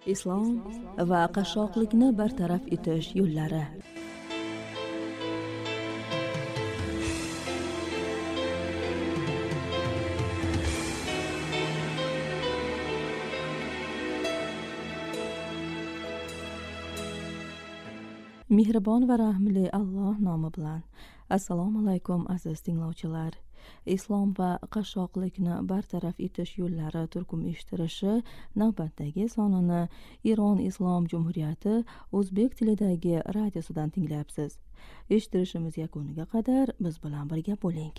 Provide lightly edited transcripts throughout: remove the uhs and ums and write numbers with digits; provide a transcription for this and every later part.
Islom va qashshoqlikni bartaraf etish yo'llari. Mehribon va rahmli Alloh nomi bilan. Assalomu alaykum aziz tinglovchilar. Islom va qashshoqlikni bartaraf etish yo'llari turkum eshittirishi navbatdagi sonini Iron Islom Jumhuriyati o'zbek tilidagi radiosidan tinglayapsiz. Eshittirishimiz yakuniga qadar biz bilan birga bo'ling.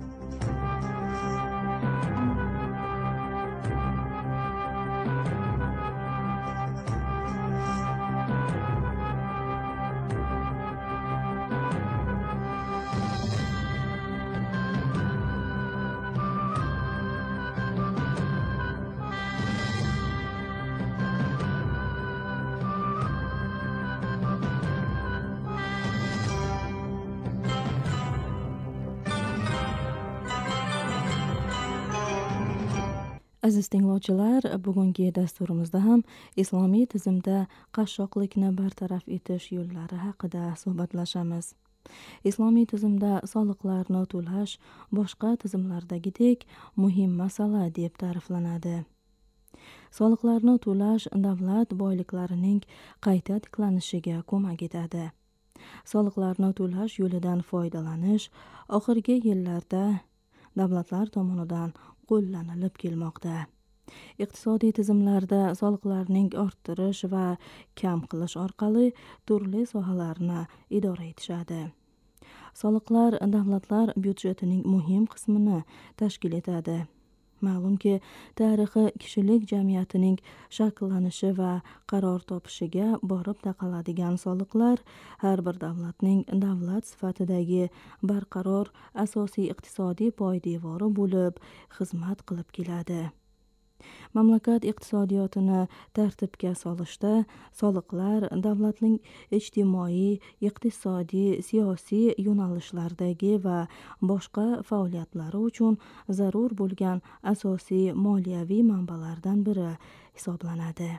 Aziz tinglovchilar, bugungi dasturimizda ham islomiy tizimda qashshoqlikni bartaraf etish yo'llari haqida suhbatlashamiz. Islomiy tizimda soliqlarni to'lash boshqa tizimlardagidek muhim masala deb ta'riflanadi. Soliqlarni to'lash davlat boyliklarining qayta tiklanishiga ko'mak etadi. Soliqlarni to'lash yo'lidan foydalanish oxirgi yillarda davlatlar tomonidan qo'llanilib kelmoqda. Iqtisodiy tizimlarda soliqlarning orttirish va kam qilish orqali turli sohalarni idora etishadi. Soliqlar davlatlar byudjetining muhim qismini tashkil etadi. Ma'lumki, tarixi kishilik jamiyatining shakllanishi va qaror topishiga borib taqaladigan soliqlar har bir davlatning davlat sifatidagi barqaror asosiy iqtisodiy poydevori bo'lib xizmat qilib keladi. Mamlakat iqtisodiyotini tartibga solishda soliqlar davlatning ijtimoiy, iqtisodiy, siyosiy yo'nalishlardagi va boshqa faoliyatlari uchun zarur bo'lgan asosiy moliyaviy manbalardan biri hisoblanadi.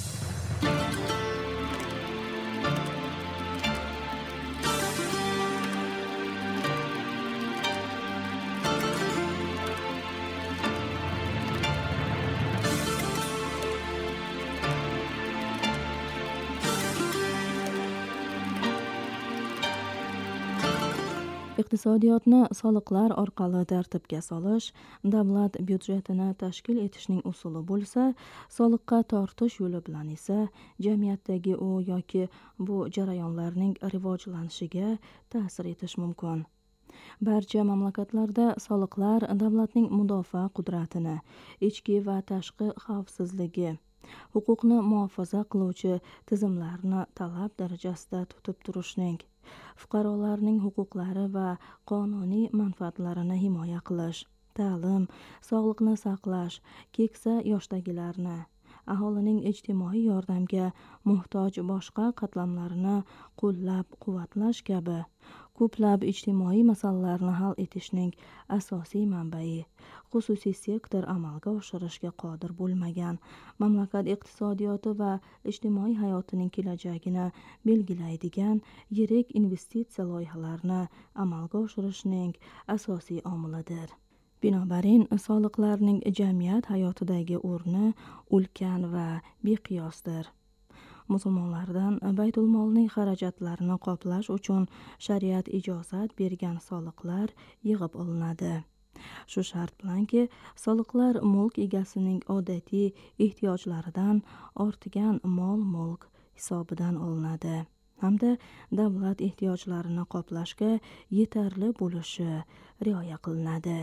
Iqtisodiyotni soliqlar orqali tartibga solish davlat byudjetini tashkil etishning usuli bo'lsa, soliqqa tortish yo'li bilan esa jamiyatdagi u yoki bu jarayonlarning rivojlanishiga ta'sir etish mumkin. Barcha mamlakatlarda soliqlar davlatning mudofaa qudratini, ichki va tashqi xavfsizligi, huquqni muhofaza qiluvchi tizimlarni talab darajasida tutib turishning, fuqarolarning huquqlari va qonuniy manfaatlarini himoya qilish, ta'lim, sog'liqni saqlash, keksa yoshdagilarni, aholining ijtimoiy yordamga muhtoj boshqa qatlamlarini qo'llab-quvvatlash kabi ko'plab ijtimoiy masalalarni hal etishning asosiy manbai, xususiy sektor amalga oshirishga qodir bo'lmagan mamlakat iqtisodiyoti va ijtimoiy hayotining kelajagini belgilaydigan yirik investitsiya loyihalarini amalga oshirishning asosiy omilidir. Binobarin, soliqlarning jamiyat hayotidagi o'rni ulkan va beqiyosdir. Musulmonlardan baytul molning xarajatlarini qoplash uchun shariat ijozat bergan soliqlar yig'ib olinadi. Shu shart bilanki, soliqlar mulk egasining odatiy ehtiyojlaridan ortgan mol-mulk hisobidan olinadi hamda davlat ehtiyojlarini qoplashga yetarli bo'lishi rioya qilinadi.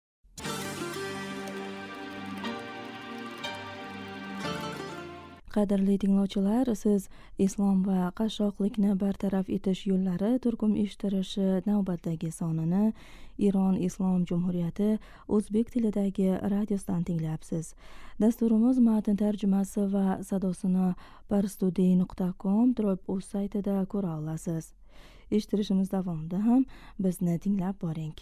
Qadrli tinglovchilar, siz islom va qashshoqlikni bartaraf etish yo'llari turkum eshittirishi navbatdagi sonini Iron Islom Jumhuriyati o'zbek tilidagi radiosidan tinglayapsiz. Dasturimiz matn tarjimasi va sadosini parstoday.com/uz saytida ko'ra olasiz. Eshittirishimiz davomida ham bizni tinglab boring.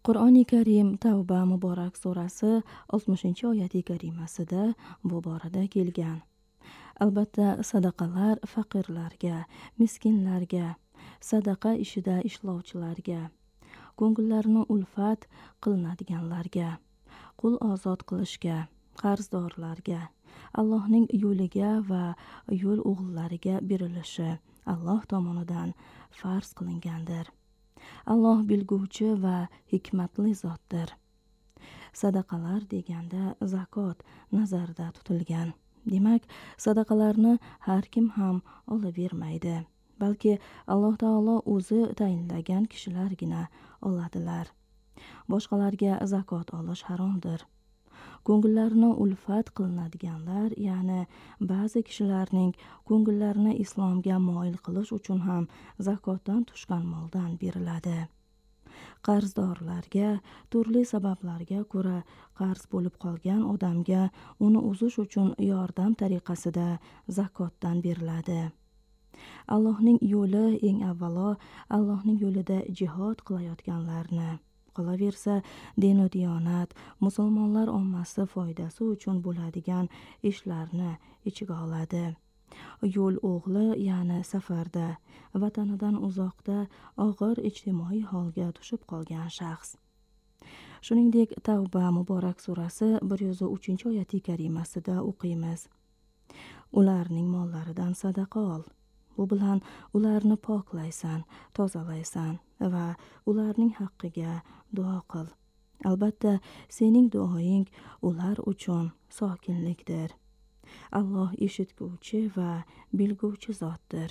Qur'oni Karim Tavba muborak surasi 60-oyati karimasida bu borada kelgan. Albatta, sadaqalar faqirlarga, miskinlarga, sadaqa ishida ishlovchilarga, ko'ngillarni ulfat qilinadiganlarga, qul ozod qilishga, qarzdorlarga, Allohning yo'liga va yo'l o'g'illariga berilishi Alloh tomonidan farz qilingandir. Alloh bilguvchi va hikmatli zotdir. Sadaqalar deganda zakot nazarda tutilgan. Demak, sadaqalarni har kim ham olavermaydi. Balki Alloh taolo o'zi tayinlagan kishilargina oladilar. Boshqalarga zakot olish haromdir. Ko'ngillarni ulfat qilinadiganlar, ya'ni ba'zi kishilarning ko'ngillarini islomga moyil qilish uchun ham zakotdan tushgan moldan beriladi. Qarzdorlarga turli sabablarga ko'ra qarz bo'lib qolgan odamga uni uzish uchun yordam tariqasida zakotdan beriladi. Allohning yo'li eng avvalo Allohning yo'lida jihod qilayotganlarni, qolaversa din va diyonat, musulmonlar ommasi foydasi uchun bo'ladigan ishlarni ichiga oladi. Yo'l o'g'li, ya'ni safarda, vatanidan uzoqda og'ir ijtimoiy holga tushib qolgan shaxs. Shuningdek, Tavba muborak surasi 103-oyati karimasida o'qiymiz: ularning mollaridan sadaqa ol. Bu bilan ularni poklaysan, tozalaysan va ularning haqqiga duo qil. Albatta, sening duoing ular uchun sokinlikdir. Alloh eshitguvchi va bilguvchi zotdir.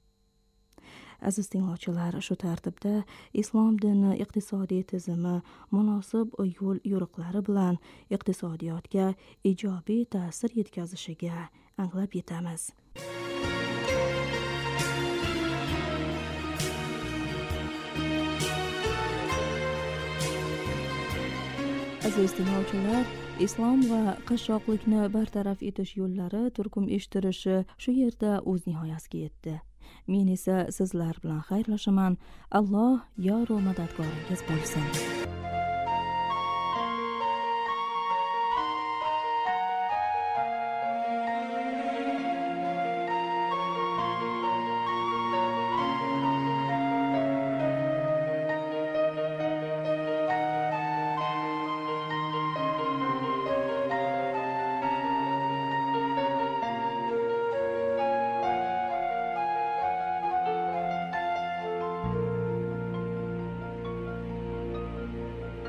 Aziz tinglovchilar, shu tartibda islom dini iqtisodiy tizimi munosib yo'l yo'riqlari bilan iqtisodiyotga ijobiy ta'sir yetkazishiga anglab yetamiz. Aziz tinglovchilar, islom va qashshoqlikni bartaraf etish yo'llari turkum eshittirishi shu yerda o'z nihoyasiga yetdi. Men esa sizlar bilan xayrlashaman. Alloh yor va madadkoringiz bo'lsin.